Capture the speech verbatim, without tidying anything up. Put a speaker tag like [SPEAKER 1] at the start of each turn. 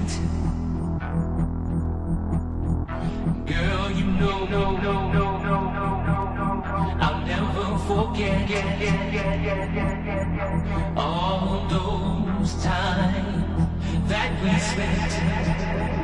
[SPEAKER 1] Girl, you know, no, no, no, no, no, no, I'll never forget all those times that we spent.